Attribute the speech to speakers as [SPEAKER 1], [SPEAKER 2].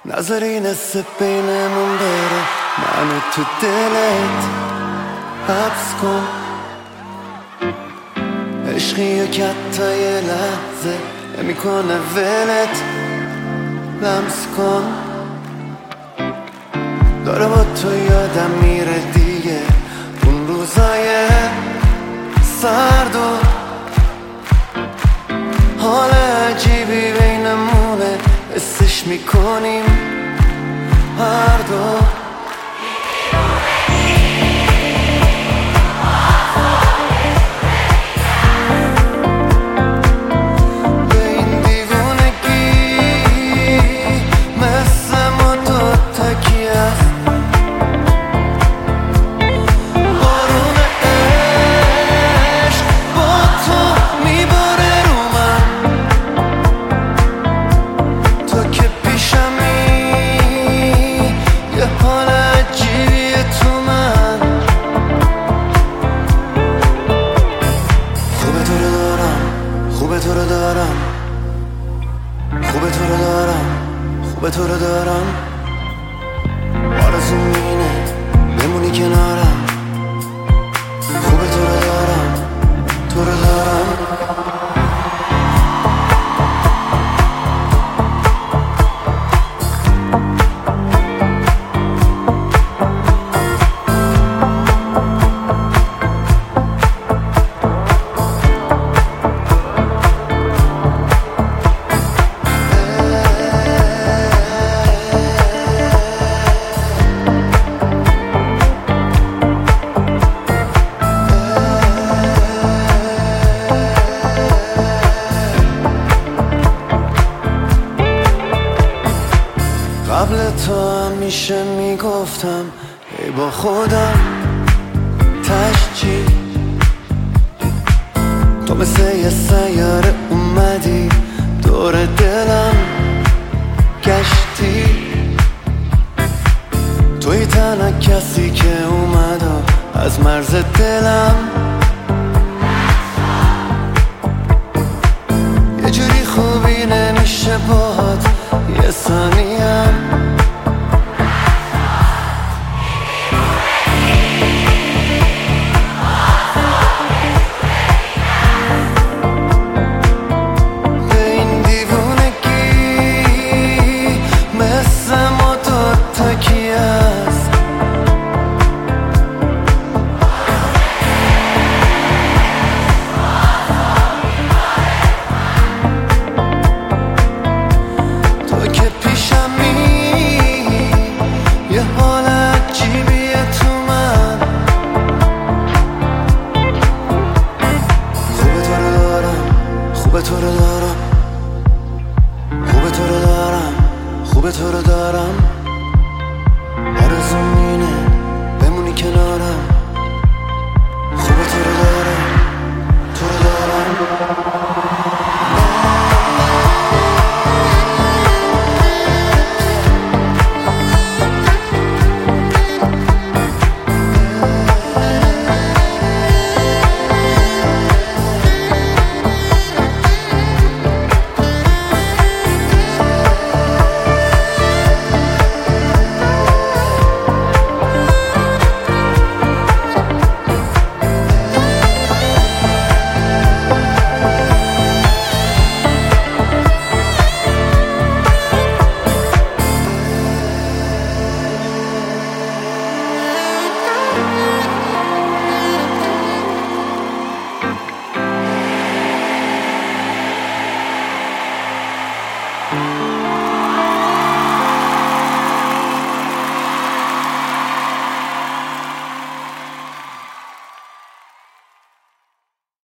[SPEAKER 1] نذاری نصف بینمون بره، منو تو دلت حبس کن. عشقی که حتی یه لحظه نمیکنه ولت، لمس کن. داره با تو یادم میره دیگه اون روزای سرد و حال عجیبی بینمونه، حسش میکنیم هر دو. خوبه تو رو دارم، آرزوم اینه بمونی کنارم. خوبه تو رو دارم، تو رو دارم. قبل تو همیشه میگفتم ای با خودم تشجی، تو مثل یه سیاره اومدی دور دلم گشتی. توی تنها کسی که اومد و از مرز دلم یه جوری خوبی نمیشه باهات یه ثانیم. خوبه تو رو دارم، خوبه تو رو دارم.